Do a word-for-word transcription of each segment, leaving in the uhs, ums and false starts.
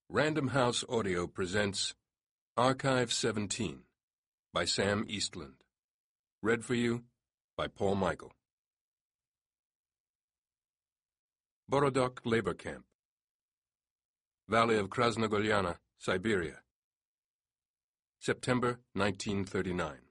Random House Audio presents Archive seventeen by Sam Eastland. Read for you by Paul Michael. Borodok Labor Camp, Valley of Krasnogolyana, Siberia, September nineteen thirty-nine.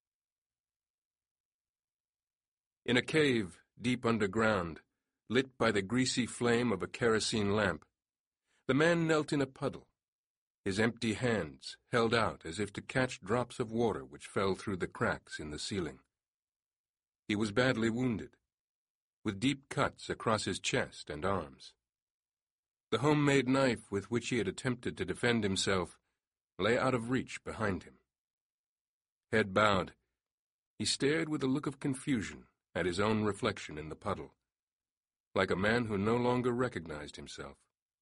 In a cave deep underground, lit by the greasy flame of a kerosene lamp, the man knelt in a puddle, his empty hands held out as if to catch drops of water which fell through the cracks in the ceiling. He was badly wounded, with deep cuts across his chest and arms. The homemade knife with which he had attempted to defend himself lay out of reach behind him. Head bowed, he stared with a look of confusion at his own reflection in the puddle, like a man who no longer recognized himself.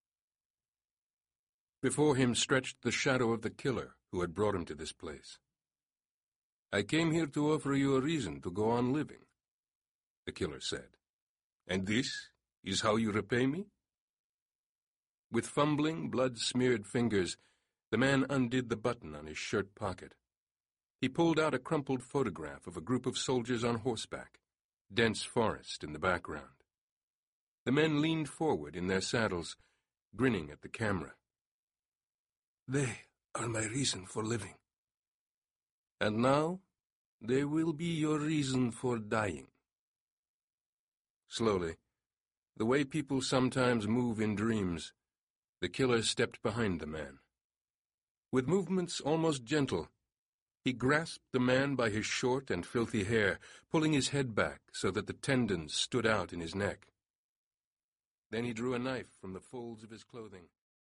Before him stretched the shadow of the killer who had brought him to this place. "I came here to offer you a reason to go on living," the killer said. "And this is how you repay me?" With fumbling, blood-smeared fingers, the man undid the button on his shirt pocket. He pulled out a crumpled photograph of a group of soldiers on horseback, dense forest in the background. The men leaned forward in their saddles, grinning at the camera. "They are my reason for living. And now, they will be your reason for dying." Slowly, the way people sometimes move in dreams, the killer stepped behind the man. With movements almost gentle, he grasped the man by his short and filthy hair, pulling his head back so that the tendons stood out in his neck. Then he drew a knife from the folds of his clothing